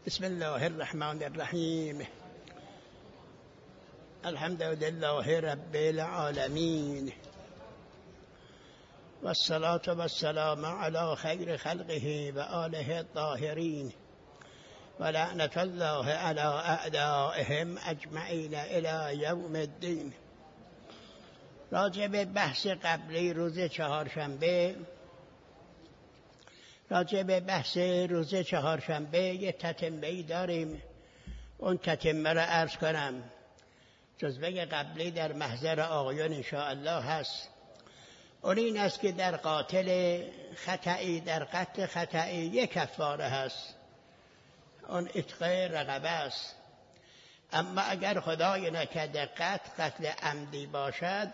بسم الله الرحمن الرحیم. الحمد لله رب العالمین و الصلاة و السلام علی خیر خلقه و آله الطاهرین و لعنت الله علی اعدائهم اجمعین الی یوم الدین. راجع به بحث قبلی روز چهارشنبه یه تتمه‌ای داریم. اون تتمه را عرض کنم. جزوه قبلی در محضر آقایان انشاءالله هست. اون این است که در قتل خطئی یک کفاره هست، اون عتق رقبه است. اما اگر خدای نکرده قتل عمدی باشد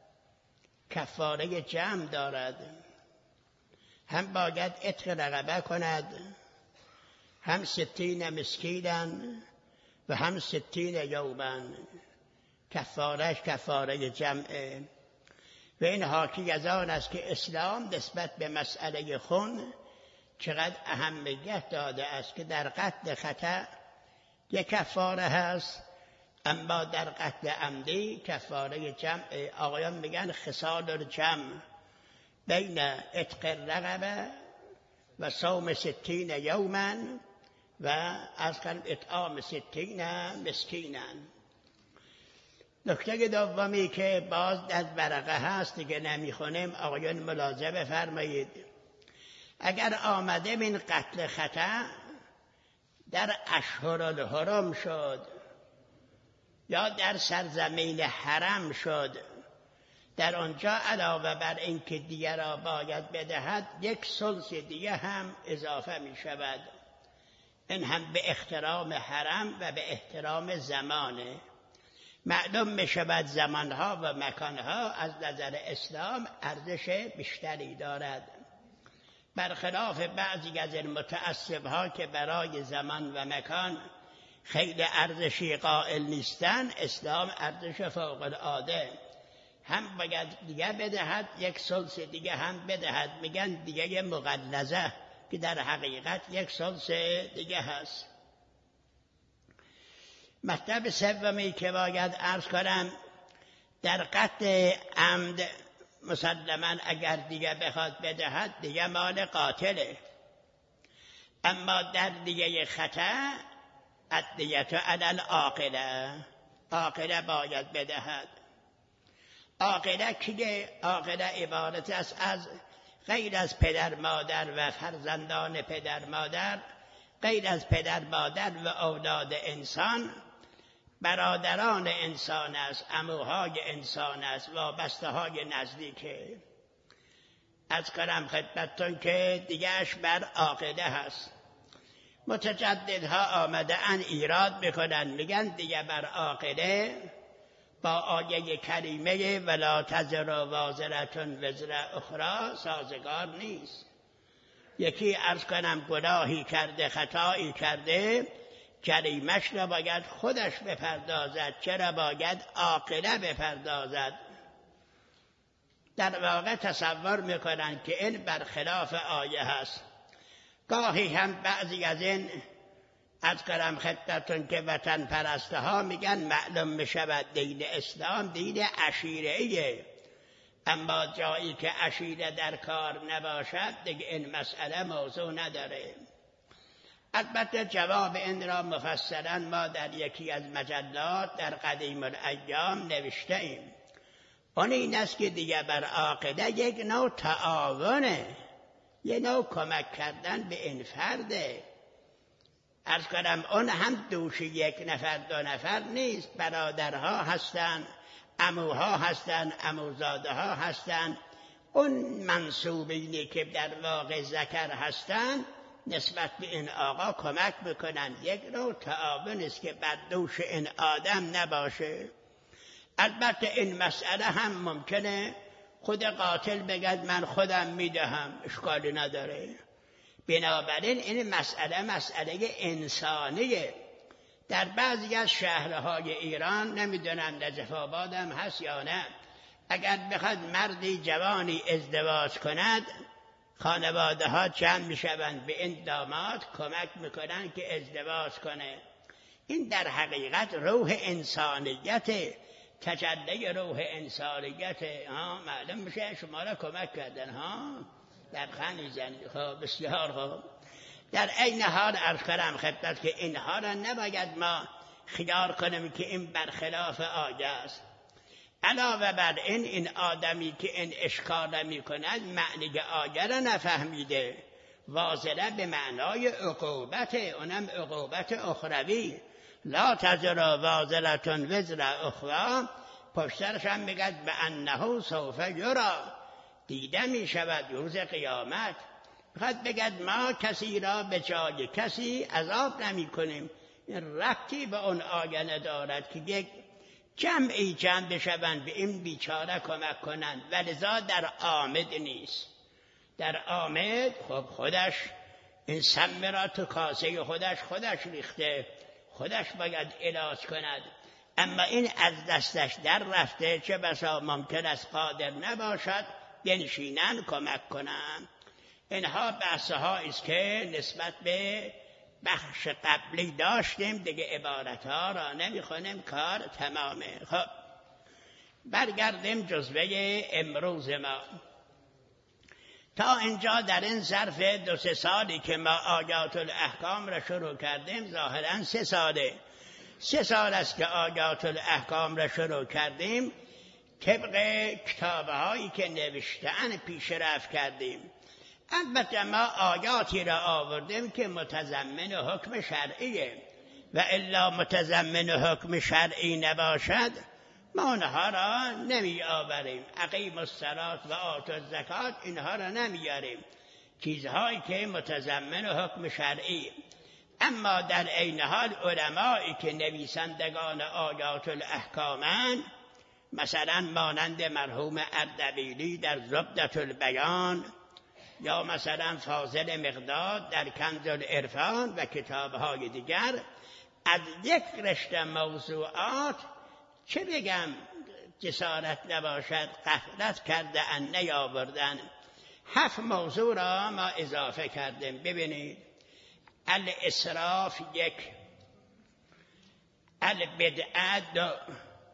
کفاره جمع دارد، هم باید عتق رقبه کند، هم 60 مسکینا و هم 60 یوما. کفارش کفاره جمعه. و این حاکی از آن است که اسلام نسبت به مسئله خون چقدر اهمیت داده است که در قتل خطا یک کفاره هست، اما در قتل عمدی کفاره جمع. آقایان میگن خصال الجمع بین عتق الرقبه و صوم 60 یوما و از کلم اطعام 60 مسکینا. نکته دومی که باز در ورقه هست دیگه نمیخونیم، آقایان ملاحظه بفرمایید. اگر آمده من قتل خطا در اشهر الحرم شد یا در سرزمین حرم شد، در آنجا علاوه بر این که دیه را باید بدهد 1/3 دیه هم اضافه می شود. این هم به احترام حرم و به احترام زمانه. معلوم می شود زمانها و مکانها از نظر اسلام ارزش بیشتری دارد، برخلاف بعضی از این متعصبها که برای زمان و مکان خیلی ارزشی قائل نیستن. اسلام ارزش فوق العاده، هم باید دیگه بدهد 1/3 دیگه هم بدهد. میگن دیگه مغلظه که در حقیقت 1/3 دیگه هست. مطلب سومی که باید عرض کنم، در قتل عمد مسلما اگر دیگه بخواد بدهد دیگه مال قاتله، اما در دیگه خطا الدیة علی العاقله، عاقله باید بدهد. عاقله کیه؟ عاقله عبارت است از غیر از پدر مادر و فرزندان پدر مادر، غیر از پدر مادر و اولاد انسان، برادران انسان است، عموهای انسان است، وابسته های نزدیکه. از کنم خدمتتون که دیگهش بر عاقله هست. متجددها آمده ان ایراد میکنن، میگن دیگه بر عاقله با آیه کریمه ولا تزر وازرة وزر اخرى سازگار نیست. یکی عرض کنم گناهی کرده، خطایی کرده، جریمش را باید خودش بپردازد، چرا باید عاقله بپردازد؟ در واقع تصور میکنن که این برخلاف آیه هست. گاهی هم بعضی از این از کرم خدمتون که وطن پرسته ها میگن معلوم میشود دین اسلام دین عشیره‌ایه، اما جایی که عشیره در کار نباشد دیگه این مسئله موضوع نداره. البته جواب این را مفصلا ما در یکی از مجلات در قدیم الایام نوشته ایم. اون این است که دیگه بر عاقله یک نوع تعاونه، یک نوع کمک کردن به این فرده. عرض کنم اون هم دوش 1 نفر 2 نفر نیست، برادرها هستن، عموها هستن، عموزاده ها هستن. اون منصوبینی که در واقع ذکر هستن نسبت به این آقا کمک بکنن. یک نوع تعاون است که بر دوش این آدم نباشه. البته این مسئله هم ممکنه خود قاتل بگد من خودم میدهم، اشکالی نداره. بنابراین این مسئله انسانیه. در بعضی از شهرهای ایران، نمیدونم نجف آباد هم هست یا نه، اگر بخواد مردی جوانی ازدواج کند خانواده ها جمع میشوند به این داماد کمک میکنن که ازدواج کنه. این در حقیقت روح انسانیت، تجلی روح انسانیت. معلوم میشه شما را کمک کردن لبخند میزنید. خب بسیار خوب. در این حال عرض کردم خدمت که اینها را نباید ما خیال کنیم که این برخلاف آیه است. علاوه بر این آدمی که این اشکال می کند معنی آیه را نفهمیده. واصله به معنای عقوبت، اونم عقوبت اخروی. لا تزر واصلة وزر اخرى، پشترش هم میگد به انه سوف یری، دیده می شود روز قیامت. میخواد بگد ما کسی را به جای کسی عذاب نمی کنیم. این ربطی به اون آیه ندارد که یک جمعی جمع بشوند به این بیچاره کمک کنند، ولذا در آمد نیست. در آمد خب خودش این سم را تو کاسه خودش ریخته، خودش باید علاج کند. اما این از دستش در رفته، چه بسا ممکن است قادر نباشد بنشینن کمک کنن. اینها بحث‌هایی است که نسبت به بخش قبلی داشتیم، دیگه عبارتها را نمیخونیم، کار تمامه. خب برگردیم جزوه امروز ما. تا اینجا در این ظرف 2-3 سالی که ما آیات الاحکام را شروع کردیم، ظاهراً 3 ساله. 3 سال است که آیات الاحکام را شروع کردیم، طبق کتابهایی که نوشته‌اند پیشرفت کردیم. البته ما آیاتی را آوردیم که متضمن حکم شرعیه، و الا متضمن حکم شرعی نباشد ما آنها را نمی آوریم. اقیموا الصلاة و آتوا الزکات، اینها را نمیاریم، چیزهایی که متضمن حکم شرعی. اما در عین حال علمایی که نویسندگان آیات الاحکامند، مثلا مانند مرحوم اردبیلی در زبدة البیان، یا مثلا فاضل مقداد در کنز العرفان و کتابهای دیگر، از یک رشته موضوعات چه بگم جسارت نباشد غفلت کرده ان نیاوردن. 7 موضوع را ما اضافه کردیم. ببینید: الاسراف 1، البدعه 2،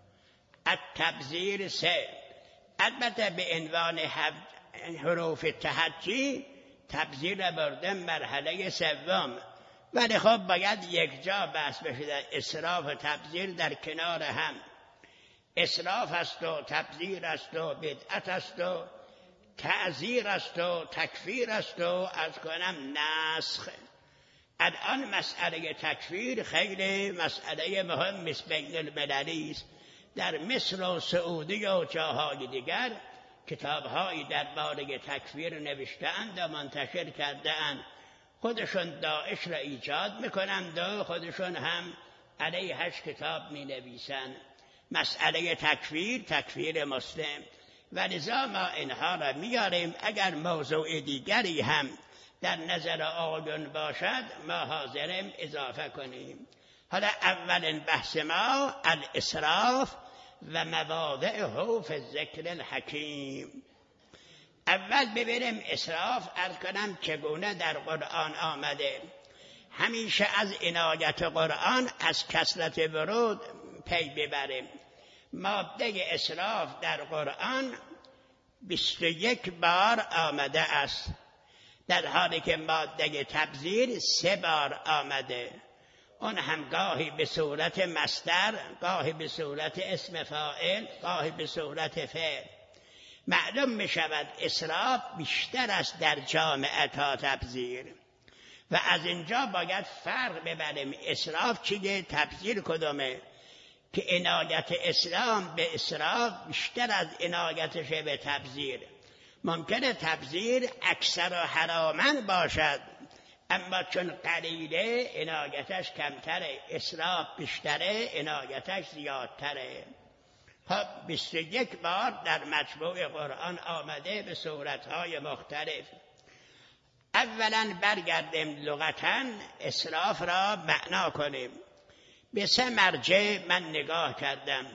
التبذیر 3. البته به عنوان حروف تهجی تبذیر بردم مرحله 3، ولی خب باید یک جا بحث بشه. در اسراف و تبذیر در کنار هم. اسراف است و تبذیر است و بدعت است و تعزیر است و تکفیر است و از کنم نسخ. الان مسئله تکفیر خیلی مسئله مهم است، بین المللی است. در مصر و سعودی و جاهای دیگر کتاب‌هایی درباره تکفیر نوشته‌اند و منتشر کرده‌اند. خودشون داعش را ایجاد میکنند و خودشون هم علیهش کتاب می‌نویسند. مسئله تکفیر مسلم. ولذا ما اینها را میاریم. اگر موضوع دیگری هم در نظر آیون باشد ما حاضریم اضافه کنیم. حالا اولین بحث ما الاسراف و مواضعه فی الذکر الحکیم. اول ببینیم اسراف عرض کنم چگونه در قرآن آمده. همیشه از عنایت قرآن از کثرت ورود پی ببریم. ماده اسراف در قرآن 21 بار آمده است، در حالی که ماده تبذیر 3 بار آمده. اون هم گاهی به صورت مصدر، گاهی به صورت اسم فاعل، گاهی به صورت فعل. معلوم می شود اسراف بیشتر است در جامعه تا تبذیر، و از اینجا باید فرق ببریم اسراف چیه، تبذیر کدومه. که عنایت اسلام به اسراف بیشتر از عنایتش به تبذیر. ممکنه تبذیر اکثر و حراما باشد، اما چون قلیله عنایتش کمتره، اسراف بیشتره عنایتش زیادتره. خب 21 بار در مجموع قرآن آمده به صورتهای مختلف. اولا برگردیم لغتاً اسراف را معنا کنیم. به 3 مرجع من نگاه کردم.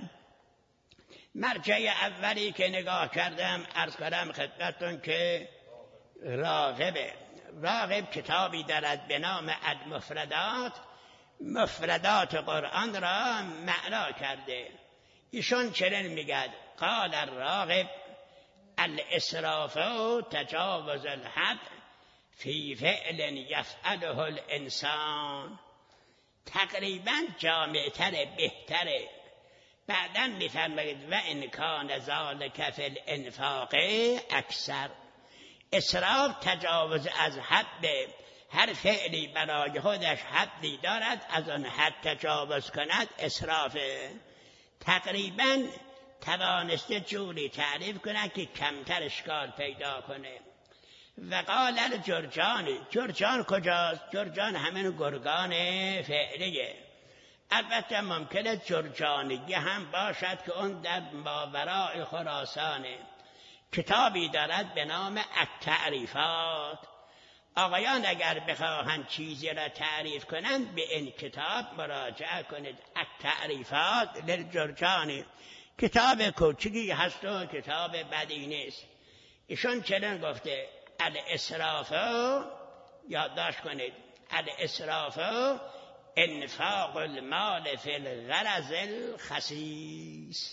مرجع اولی که نگاه کردم عرض کردم خدمتتون که راغب کتابی دارد به نام المفردات، مفردات قرآن را معنا کرده. ایشون چنین میگد: قال الراغب الاسراف تجاوز الحد فی فعل یفعله الانسان. تقریبا جامعتر، بهتره. بعداً میفرماید: و ان کان ذلک فی الانفاق اکثر. اسراف تجاوز از حد، هر فعلی برای خودش حدی دارد، از آن حد تجاوز کند اسرافه. تقریباً توانسته جوری تعریف کند که کمتر اشکال پیدا کنه. و قال الجرجانی، جرجان کجاست؟ جرجان همین گرگان فعلیه. البته ممکنه جرجانیه هم باشد که اون در ماوراء خراسانه. کتابی دارد به نام التعریفات. آقایان اگر بخواهند چیزی را تعریف کنند به این کتاب مراجعه کنید. التعریفات للجرجانی. کتاب کوچکی هست و کتاب بدی نیست. ایشون چنین گفته: الاسراف، یادداشت کنید، الاسراف انفاق المال فی الغرض الخسیس.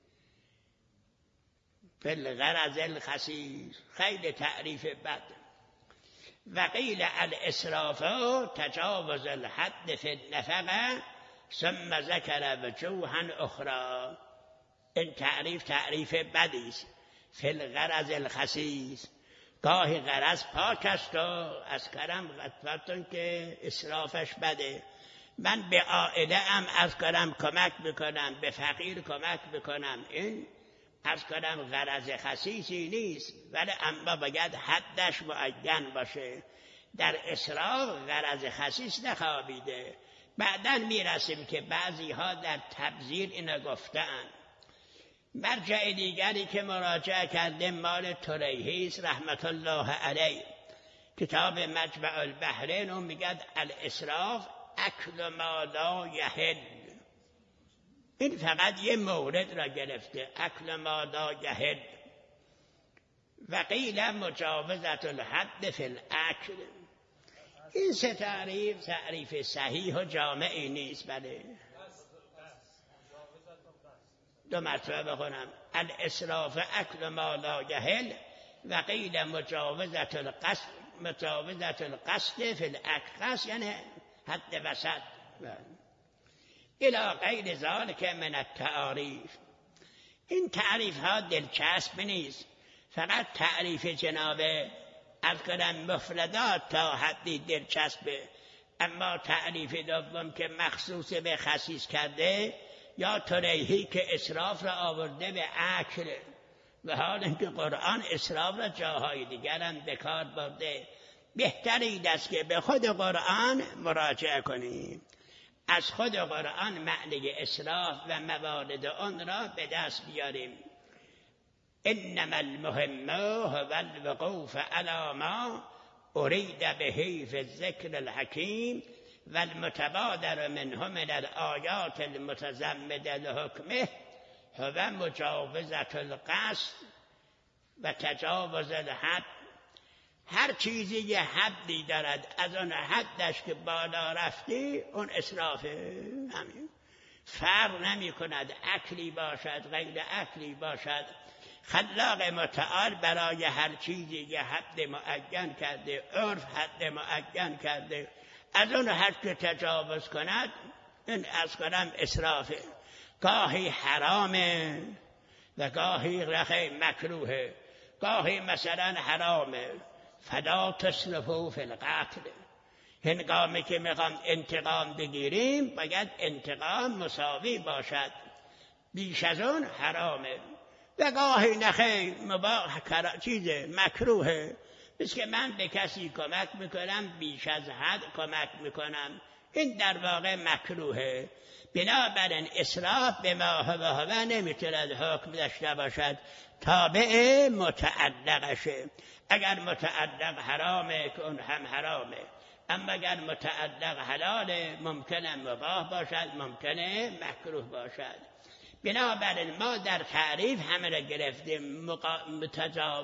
فی الغرض الخسیس، خیلی تعریف بد. و قیل الاسراف تجاوز الحد فی النفقه ثم ذکر وجوها اخرى. این تعریف بدی است. فی الغرض الخسیس، گاهی غرض پاک است و از کرم غطفتون که اسرافش بده. من به عائله ام از کرم کمک بکنم، به فقیر کمک بکنم، این از کرم غرض خسیسی نیست، ولی اما باید حدش معین باشه. در اسراف غرض خسیس نخوابیده. بعداً میرسیم که بعضی ها در تبذیر اینو گفتن. مرجع دیگری که مراجعه کرده مال طریحی است رحمت الله علیه، کتاب مجمع البحرین، و میگد الاسراف اکل ما لا یحل. این فقط یه مورد را گرفته، اکل ما لا یحل. و قیل مجاوزت الحد فی الاکل. این سه تعریف صحیح و جامعی نیست. بله، دو مرتبه بخونم: الاسراف اکل ما لا یحل و قیل مجاوزت القصد فی الاکل. قصد یعنی حد وسط. الی غیر ذلک من التعاریف. این تعریف ها دلچسب نیست، فقط تعریف جناب از کردن مفردات تا حدی دلچسبه. اما تعریف دوم که مخصوص به خسیس کرده، یا طریحی که اسراف را آورده به اکل، و حال اینکه قرآن اسراف را جاهای دیگر هم به کار برده. بهترین است که به خود قرآن مراجعه کنیم، از خود قرآن معنی اسراف و موارد آن را به دست بیاریم. انما المهم هو الوقوف علی ما ارید به فی الذکر الحکیم و المتبادر منه من الآیات المتضمنة لحکمه هو مجاوزت القصد و تجاوز الحد. هر چیزی یه حدی دارد، از آن حدش که بالا رفتی اون اسرافه. همین فرق نمی کند اکلی باشد غیر اکلی باشد. خلاق متعال برای هر چیزی یه حد معین کرده، عرف حد معین کرده. از اون حد که تجاوز کند این از کنم اسرافه. گاهی حرامه و گاهی رخی مکروهه. گاهی مثلا حرامه فلا تسرفوا فی القتل. هنگامی که میخوام انتقام بگیریم باید انتقام مساوی باشد، بیش از اون حرامه. و گاهی نخی مباح چیزه مکروهه، بس که من به کسی کمک میکنم بیش از حد کمک میکنم، این در واقع مکروهه. بنابراین اسراف به ما هو نمیتوند حکم داشته باشد، تابع متعلقشه. اگر متعلق حرامه که اون هم حرامه، اما اگر متعلق حلاله ممکنه مباح باشد، ممکنه مکروه باشد. بنابراین ما در تعریف همه را گرفتیم،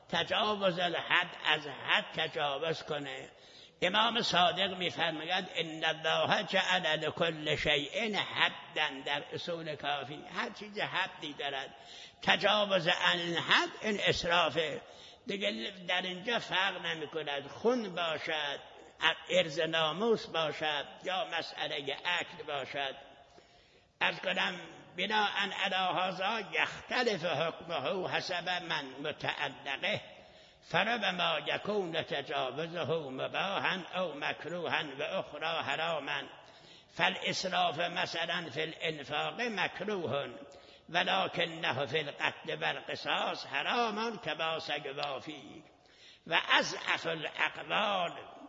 تجاوز الحد، از حد تجاوز کنه. امام صادق میفرماید ان الله جعل لكل شیء حدا، در اصول کافی هر چیز حدی دارد. تجاوز عن الحد این اسرافه دیگه. در اینجا فرق نمی کند خون باشد، عرض ناموس باشد، یا مسئله اکل باشد. از کنم بناء علی هذا یختلف حکمه حسب من متعلقه، فربما یکون تجاوزه مباحا او مکروها و اخرى حراما. فالاسراف مثلا فی الانفاق مکروه ولکنه فی القتل والقصاص حرام کما سیوافی. و اضعف الاقوال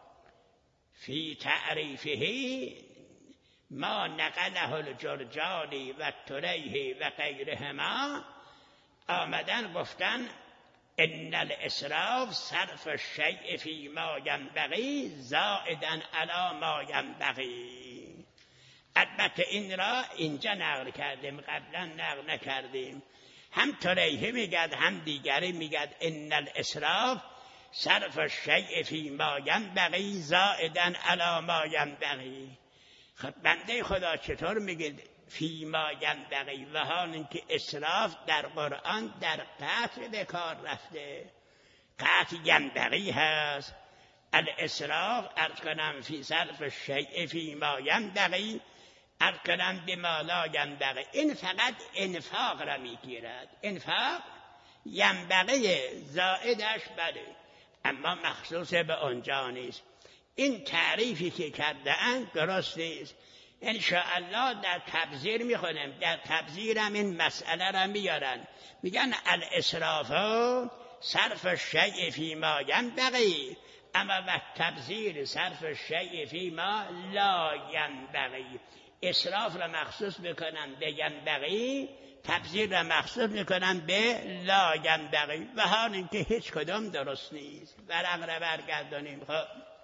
فی تعریفه ما نقله الجرجانی و التریهی و غیرهما، آمدن گفتن ان الاسراف صرف الشیء فی ما ینبغی زائدا علی ما ینبغی. البته این را اینجا نقل کردیم، قبلا نقل نکردیم. هم تریهی میگد هم دیگری میگد ان الاسراف صرف الشیء فی ما ینبغی زائدا علی ما ینبغی. خب بنده خدا چطور میگید فی ما ینبغی و حال اینکه اسراف در قرآن در قتل به کار رفته؟ قتل ینبغی هست. الاسراف ارز کنم فی صرف الشیء فی ما ینبغی، ارز کنم بما لا ینبغی. این فقط انفاق را میگیرد. انفاق ینبغی زائدش بله، اما مخصوص به اونجا نیست. این تعریفی که کرده اند درست نیست. انشاءالله در تبذیر میخونم، در تبذیر هم این مسئله را میارن، میگن الاسراف صرف الشیء فی ما ینبغی، اما و تبذیر صرف الشیء فی ما لا ینبغی. اسراف را مخصوص میکنن به ینبغی، تبذیر را مخصوص میکنن به لا ینبغی، و حال اینکه هیچ کدام درست نیست. ورق را برگردانیم. خب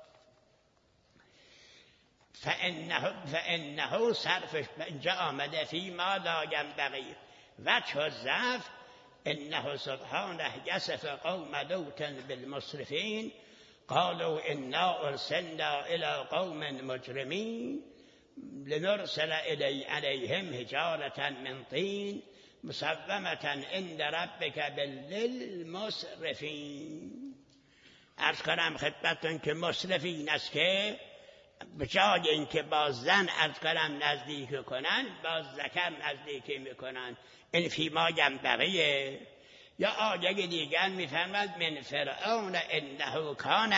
فانه صرف، اینجا آمده فی ما لا ینبغی. وجه الضعف انه سبحانه یصف قوم لوط بالمسرفین قالوا انا ارسلنا الى قوم مجرمین لنرسل علیهم حجارة من طین مسومة عند ربک للمسرفین. عرض کنم خدمتتون که مسرفین است که به جای اینکه با زن از کنم نزدیک کنن با ذکر نزدیکی میکنن. این فیما ینبغیه. یا آیه دیگر میفرماد من فرعون انه کان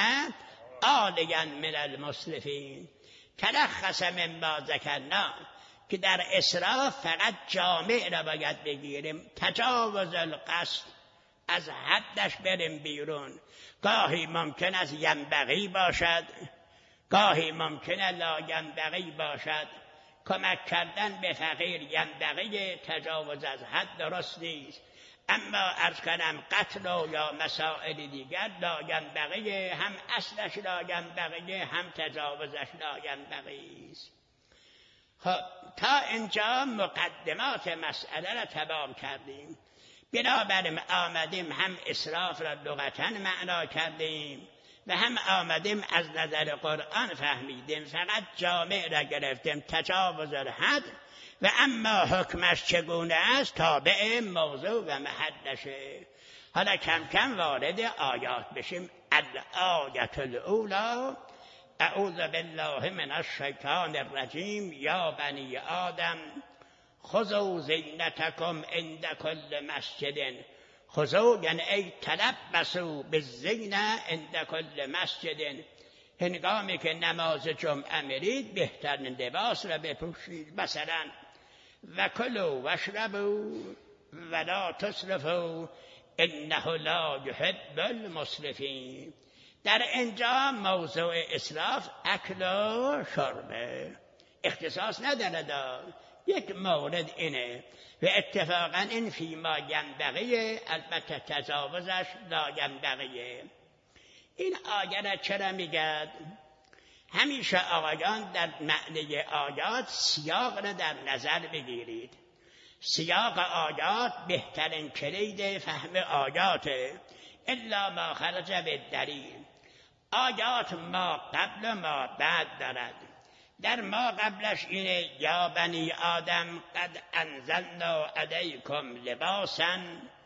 عالیا من المسرفین. تلخص مما ذکرنا که در اسراف فقط جامع را باید بگیریم. تجاوز القصد، از حدش بریم بیرون. گاهی ممکن است ینبغی باشد، گاهی ممکنه لا ینبغی باشد. کمک کردن به فقیر ینبغی، تجاوز از حد درست نیست. اما عرض کنم قتل و یا مسائل دیگر لا ینبغی، هم اصلش لا ینبغی هم تجاوزش لا ینبغی است. خب تا اینجا مقدمات مسئله را تمام کردیم. بنابراین آمدیم هم اسراف را لغتا معنا کردیم و هم آمدیم از نظر قرآن فهمیدیم. فقط جامع را گرفتیم، تجاوز الحد، و اما حکمش چگونه است تابع موضوع و محلشه. حالا کم کم وارد آیات بشیم. الآیة الاولی اعوذ بالله من الشیطان الرجیم یا بنی آدم خذوا زینتکم عند کل مسجد. خذوا یعنی ای تلبسوا بالزینة عند کل مسجد. هنگامی که نماز جمعه میرید بهترین لباس را بپوشید. مثلا و کلوا واشربوا ولا تسرفوا انه لا يحب المسرفین. در اینجا موضوع اسراف اکل و شربه، اختصاص ندارد، یک مورد اینه و اتفاقا این فیما ینبغی، البته تجاوزش لا ینبغی. این آیه را چرا میگد؟ همیشه آقایان در معنی آیات سیاق را در نظر بگیرید. سیاق آیات بهترین کلید فهم آیاته. الا ما خرج بالدلیل. آیات ما قبل و ما بعد دارد. در ما قبلش اینه یا بنی آدم قد انزلنا علیکم لباسا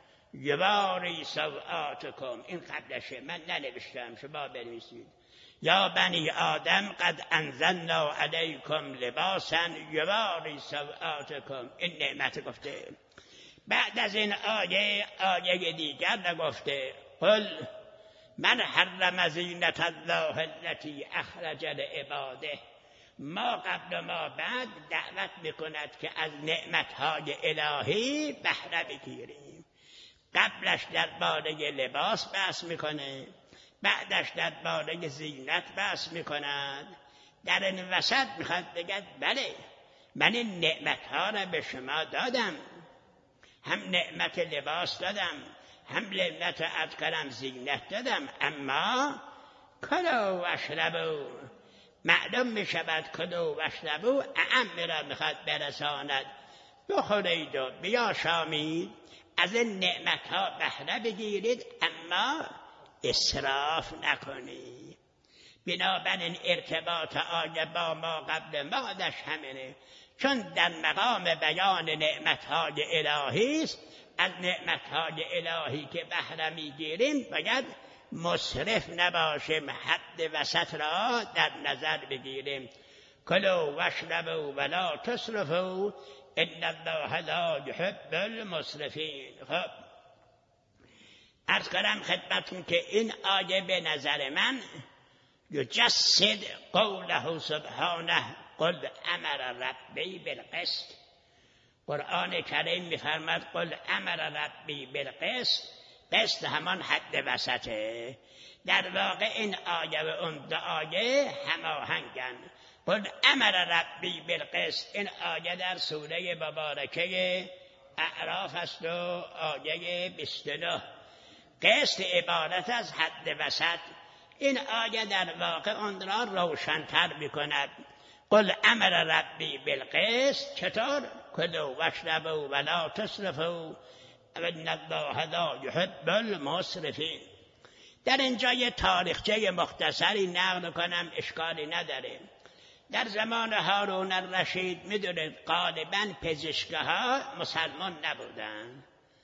یواری سوآتکم. این قبلشه، من ننوشتم، شما بنویسید. یا بنی آدم قد انزلنا علیکم لباسا یواری سوآتکم. این نعمت گفته. بعد از این آیه دیگر نگفته قل من حرم زینت الله التي اخرج لعباده. ما قبل و ما بعد دعوت میکند که از نعمتهای الهی بهره بگیریم. قبلش درباره لباس بحث میکنه، بعدش درباره زینت بحث میکند. در این وسط میخواد بگه بله من این نعمتها را به شما دادم، هم نعمت لباس دادم، هم نعمت ادکرم زینت دادم، اما کلوا و اشربوا. معلوم می شود کلوا و اشربوا اعم را میخواد برساند. بخورید و بیاشامید، از این نعمتها بهره بگیرید، اما اسراف نکنید. بنابراین ارتباط آیه با ما قبل مادش همینه، چون در مقام بیان نعمتهای الهی است. از نعمتهای الهی که بهره میگیریم باید مسرف نباشیم، حد وسط را در نظر بگیریم. کلوا و اشربوا ولا تسرفوا ان الله لا يحب المسرفین. خب عرض کنم خدمتون که این آیه به نظر من یجسد قوله سبحانه قل امر ربی بالقسط. قرآن کریم میفرماد قل امر ربی بالقسط. قسط همان حد وسطه. در واقع این آیه و اون دو آیه هماهنگن. قل امر ربی بالقسط، این آیه در سوره مبارکه اعراف است و آیه 29. قسط عبارت از حد وسط. این آیه در واقع آن را روشن‌تر می‌کند. قل امر ربی بالقسط. چطور؟ کلوا و اشربوا ولا تسرفوا ان الله لا يحب المسرفین. در اینجا یه تاریخچه مختصری نقل کنم، اشکالی نداره. در زمان هارون الرشید میدونید غالباً پزشک‌ها مسلمان نبودن.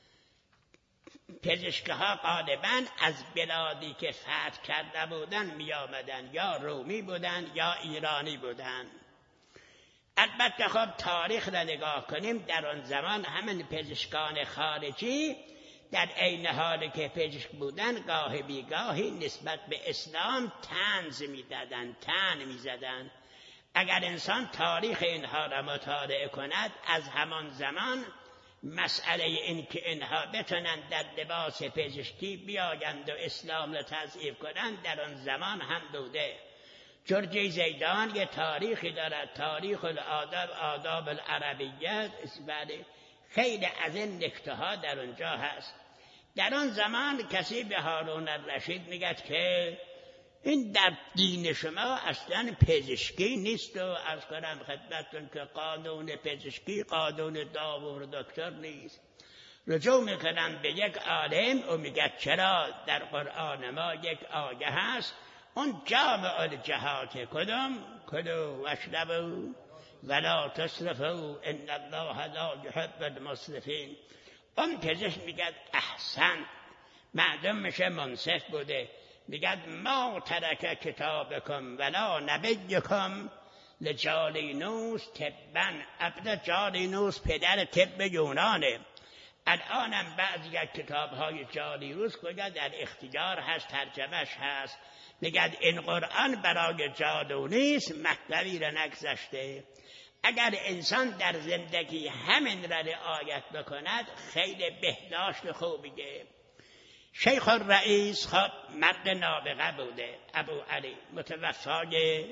پزشک‌ها غالباً از بلادی که فتح کرده بودن می آمدن، یا رومی بودن یا ایرانی بودن. البته خب تاریخ را نگاه کنیم، در آن زمان همین پزشکان خارجی در عین حالی که پزشک بودن گاه بیگاهی نسبت به اسلام طنز می‌دادند، طعن می‌زدند. اگر انسان تاریخ اینها را مطالعه کند، از همان زمان مسئله این که اینها بتونند در لباس پزشکی بیایند و اسلام را تضعیف کنند در آن زمان هم بوده. جرجی زیدان یه تاریخی دارد، تاریخ الآداب آداب العربیه، خیلی از این نکته ها در اونجا هست. در آن زمان کسی به هارون الرشید میگه که این در دین شما اصلا پزشکی نیست و از کنم خدمتتون که قانون پزشکی قانون داور دکتر نیست. رجوع میکنم به یک عالم و میگه چرا در قرآن ما یک آیه هست، اون جامع الجهات کدام؟ کلوا و اشربوا ولا تسرفوا ان الله لا يحب المسرفین. اون پزشک میگه احسن، معلوم میشه منصف بوده. میگه ما ترک کتابکم ولا نبیکم لجالینوس طبا. ابدا جالینوس پدر طب یونانه. الانم بعضی از کتاب‌های جالینوس کجا در اختیار هست، ترجمهش هست. میگه این قرآن برای جادو نیست، مطلبی را نگذاشته. اگر انسان در زندگی همین را رعایت بکند خیلی بهداشت خوبیه. شیخ الرئیس خب مرد نابغه بوده، ابو علی متوفای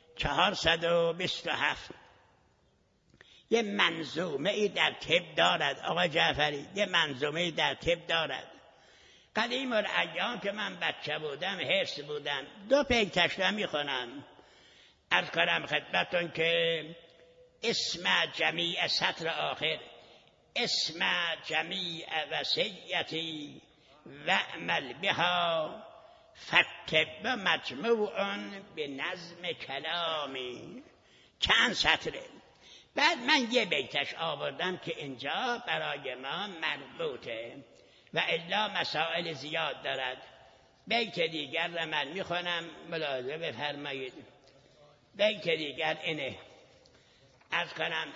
427. یه منظومه ای در طب دارد آقا جعفری، یه منظومه ای در طب دارد. قدیم الایام که من بچه بودم حفظ بودم، 2 پیکش را میخونم. عرض کنم خدمتون که اسم جمیع سطر آخر، اسم جمیع وصیتی وعمل بها فالطب مجموع به نظم کلامی. چند سطره. بعد من یه بیتش آوردم که اینجا برای ما مربوطه و الا مسائل زیاد دارد. بیت دیگر را من میخونم، ملاحظه بفرمایید. بیت دیگر اینه، از کنم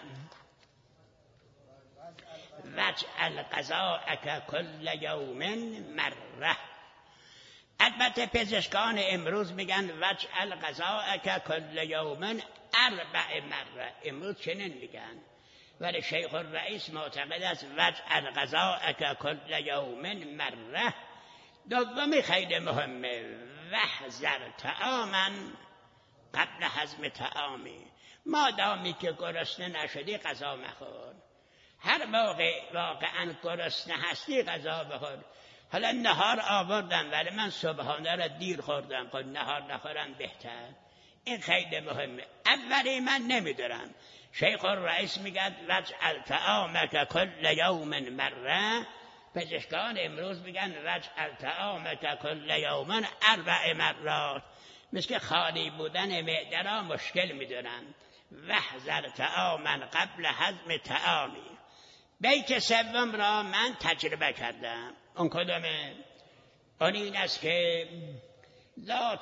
وجعل قضاءک کل یوم مره. البته پزشکان امروز میگن وجعل قضاءک کل یوم 4 مره، امروز چنین میگن، ولی شیخ الرئیس معتقد است وجعل قضاءک کل یوم مره. دومی خیلی مهمه، واحذر طعاما قبل هضم طعامی. مادامی که گرسنه نشدی غذا مخور، هر موقع واقعا گرسنه هستی غذا بخور. حالا نهار آوردم ولی من صبحانه را دیر خوردم، خب نهار نخورم بهتر. این خیلی مهمه. اولی من نمیدارم، شیخ الرئیس میگه وجعل طعامک کل یوم مره. پزشکان امروز میگن وجعل طعامک کل یوم 4 مرات، مثل خالی بودن معده را مشکل میدونن. واحذر طعاما قبل هضم طعامی. بیت سوم را من تجربه کردم. اون کدومه؟ اون این است که لا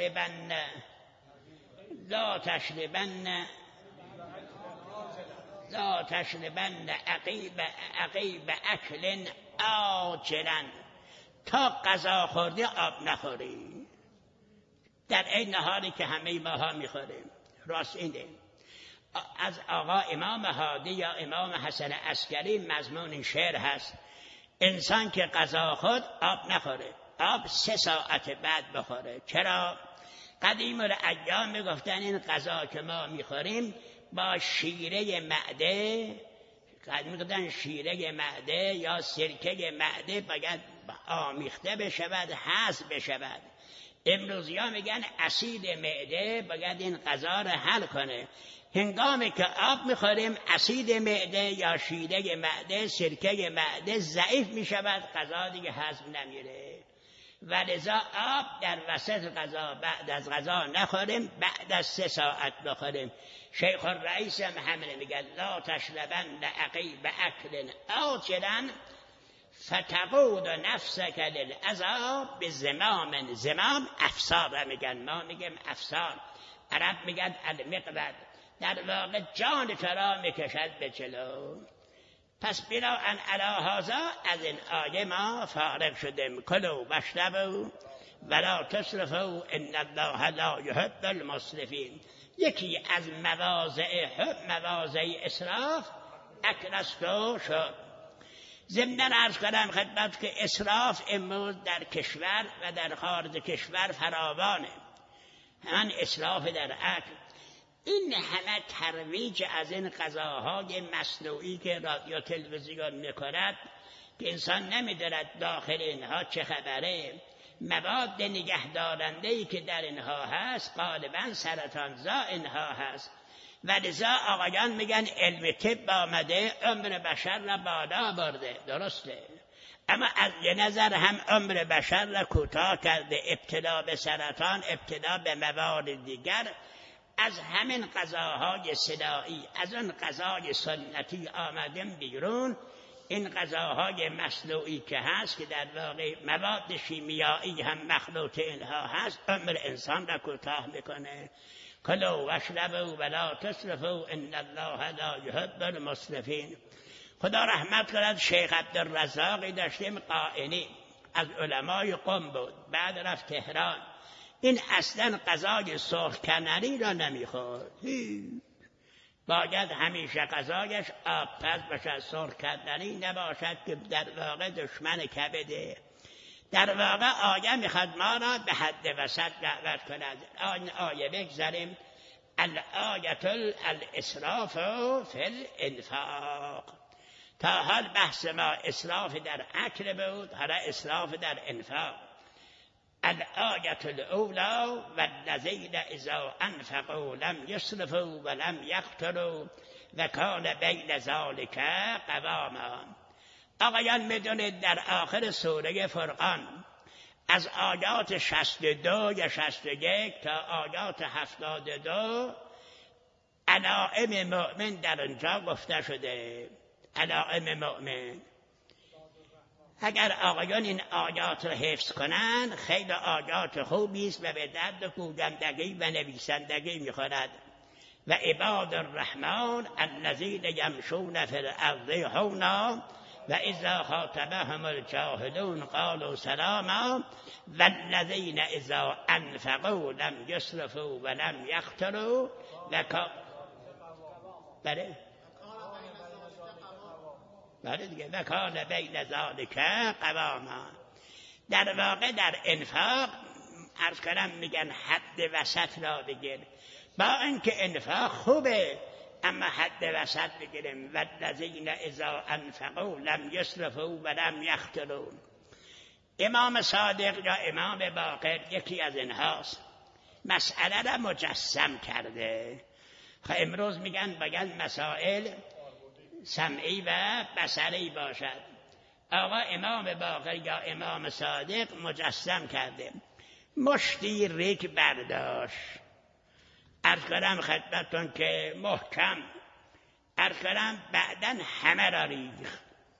تشربن عقیب اکل آجلا. تا غذا خوردی آب نخوری، در این نهاری که همه ماها میخوریم. راست اینه. از آقا امام هادی یا امام حسن عسکری مضمون این شعر هست، انسان که غذا خورد آب نخوره، آب 3 ساعت بعد بخوره. چرا؟ قدیم الایام میگفتن این غذا که ما میخوریم با شیره معده، میگفتن شیره معده یا سرکه معده باید آمیخته بشود، هضم بشود. امروزی ها میگن اسید معده باید این غذا را حل کنه. هنگامی که آب میخوریم اسید معده یا شیره معده، سرکه معده ضعیف میشود، غذا دیگه هضم نمیره. ولذا آب در وسط غذا بعد از غذا نخوریم، بعد از 3 ساعت بخوریم. شیخ الرئیس هم همینه میگه لا تشربن عقیب اکل آجلا فتقود نفسک للعذا بزمام. زمام افسار میگن، ما میگیم افسار، عرب میگن المقبض. در واقع جان تو را میکشد به جلو. پس بناء علی هذا از این آیه ما فارغ شدیم. کلوا واشربوا ولا تسرفوا ان الله لا يحب المسرفین. یکی از مواضع اسراف اکل است و شرب. ضمن عرض کنم خدمت که اسراف امروز در کشور و در خارج کشور فراوانه. همان اسراف در اکل. این همه ترویج از این غذاهای مصنوعی که رادیو تلویزیون میکند که انسان نمیداند داخل اینها چه خبره. مواد نگهدارنده‌ای که در اینها هست غالبا سرطانزا اینها هست. ولذا آقایان میگن علم طب آمده عمر بشر را بالا برده، درسته، اما از یه نظر هم عمر بشر را کوتاه کرده. ابتلا به سرطان، ابتلا به مواد دیگر از همین غذاهای صناعی، از اون غذای سنتی آمدن بیرون. این غذاهای مصنوعی که هست که در واقع مواد شیمیایی هم مخلوط اینها هست، عمر انسان را کوتاه میکنه. کلوا واشربوا ولا تسرفوا ان الله لا يحب المسرفین. خدا رحمت کند شیخ عبدالرزاقی داشتیم قائنی، از علمای قم بود، بعد رفت تهران. این اصلا غذای سرخ کنری را نمیخورد، باید همیشه غذایش آبپز باشد، سرخ کنری نباشد که در واقع دشمن کبده. در واقع آیه میخواد ما را به حد وسط دعوت کند. آیه بگذاریم الآیت الاسراف فی الانفاق. تا حال بحث ما اسراف در اکل بود، حالا اسراف در انفاق. الآیة الأولى والذین اذا انفقوا لم یسرفوا ولم یقتروا وکان بین ذلک قواما. آقایان میدونید در آخر سوره فرقان از آیات 62 یا 61 تا آیات 72 علائم مؤمن در اونجا گفته شده. علائم مؤمن، اگر آقایان این آیات رو حفظ کنن خیلی آیات خوبی است و به درد گویندگی و نویسندگی میخورد. و عباد الرحمن الذین یمشون فی الارض هونا و اذا خاطبهم الجاهلون قالوا سلاما والذین اذا انفقوا لم یسرفوا ولم یقتروا بله دیگه و کان بین ذالک قواما. در واقع در انفاق عرض کنم میگن حد وسط را بگیر، با اینکه انفاق خوبه اما حد وسط بگیریم. والذین اذا انفقوا لم یسرفوا ولم یقتروا. امام صادق یا امام باقر یکی از اینهاست، مسئله را مجسم کرده. امروز میگن باید مسائل سمعی و بصری باشد. آقا امام باقر یا امام صادق مجسم کرده. مشتی ریگ برداشت، عرض کنم خدمتون که محکم، عرض کنم بعدن همه را ریخت.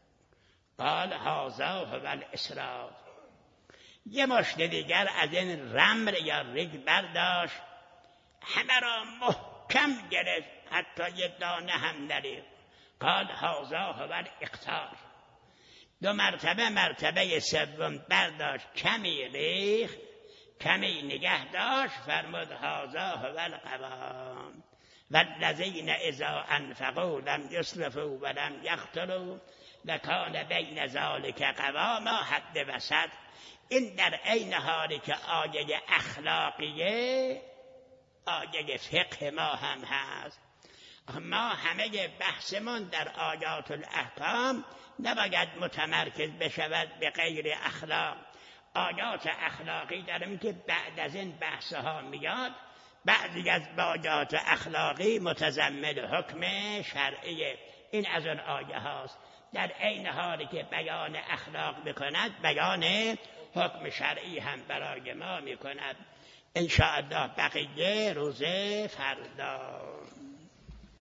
قال هذا هو الاسراف. یه مشت دیگر از این رمل یا ریگ برداشت، همه را محکم گرفت، حتی یک دانه هم نریخت. قال هذا هو الاقتار. دو مرتبه سوم برداشت، کمی ریخت، کمی نگه داشت، فرمود هذا هو القوام والذین اذا انفقوا لم یسرفوا ولم یقتروا وکان بین ذلک قواما. حد وسط. این در عین حالی که آیه اخلاقیه آیه فقه ما هم هست. ما همه بحثمون در آیات الاحکام نباید متمرکز بشود به غیر اخلاق. آیات اخلاقی داریم که بعد از این بحثها میاد. بعضی از آیات اخلاقی متضمن حکم شرعی. این از اون آیه هاست. در عین حالی که بیان اخلاق میکند بیان حکم شرعی هم برای ما میکند. ان شاء الله بقیه روز فردا.